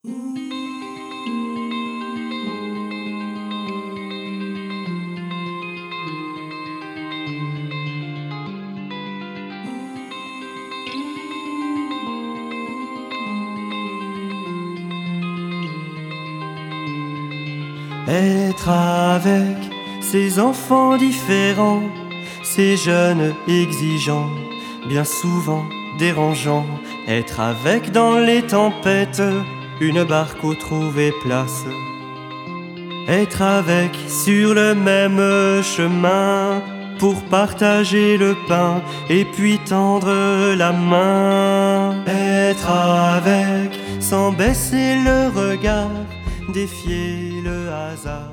Être avec ces enfants différents, ces jeunes exigeants, bien souvent dérangeants. Être avec dans les tempêtes, une barque où trouver place. Être avec sur le même chemin, pour partager le pain et puis tendre la main. Être avec sans baisser le regard, défier le hasard.